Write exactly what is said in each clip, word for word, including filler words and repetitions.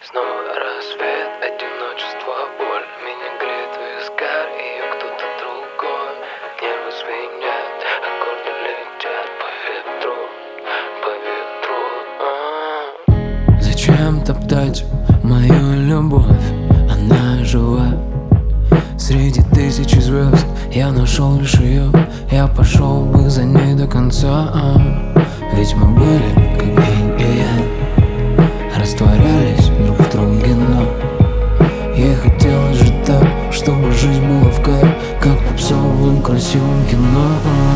Снова рассвет, одиночество, боль. Меня греет вискарь, ее кто-то другой. Нервы звенят, аккорды летят по ветру, по ветру. А-а-а. Зачем топтать мою любовь? Она жива среди тысячи звезд. Я нашел лишь ее, я пошел бы за ней до конца. Ведь мы были как инь и янь, растворялись друг в друге, но ей хотелось же так, чтобы жизнь была в кайф, как в попсовом красивом кино.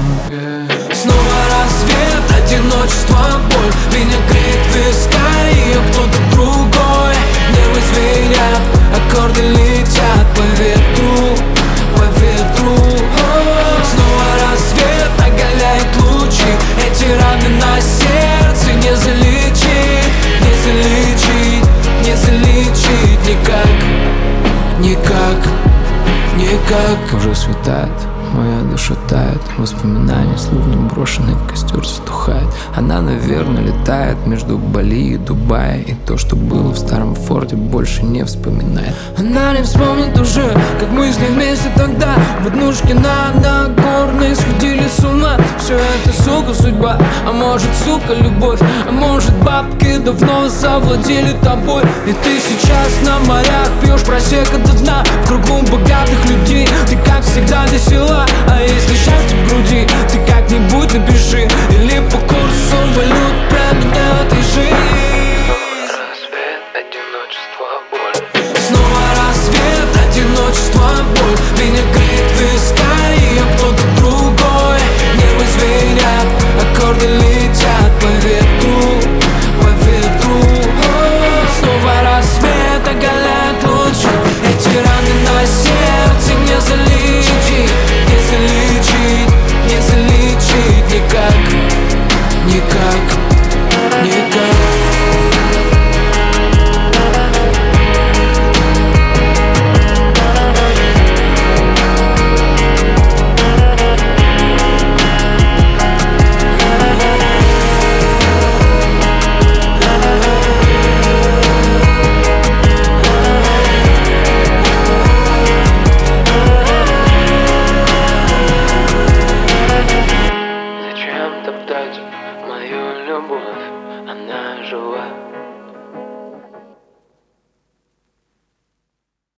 Снова рассвет, одиночество, боль. Меня греет вискарь, ее кто-то другой. Нервы звенят, аккорды летят по ветру, по ветру. Снова рассвет оголяет лучи. Эти раны на сердце не залечить, не залечить, не залечить никак, никак, никак. Уже светает, моя душа тает, воспоминания словно брошенный костер затухает. Она, наверное, летает между Бали и Дубая, и то, что было в старом форте, больше не вспоминает. Она не вспомнит уже, как мы с ней вместе тогда в однушке на Нагорной сходили с ума. Все это, сука, судьба, а может, сука, любовь, а может, бабки давно завладели тобой. И ты сейчас на морях пьешь просека до дна, в кругу богатых людей. Ты, как всегда, весела, а если счастье в груди, ты как-нибудь напиши, или по курсу валют променяй и жизнь. Рассвет, одиночество, боль. Снова рассвет, одиночество, боль. Меня греет вискарь, ее кто-то другой. Нервы звенят, аккорды летят по ветру, по ветру. Снова рассвет оголяет лучи. Эти раны на сердце не залечить, не залечить, не залечить никак, никак.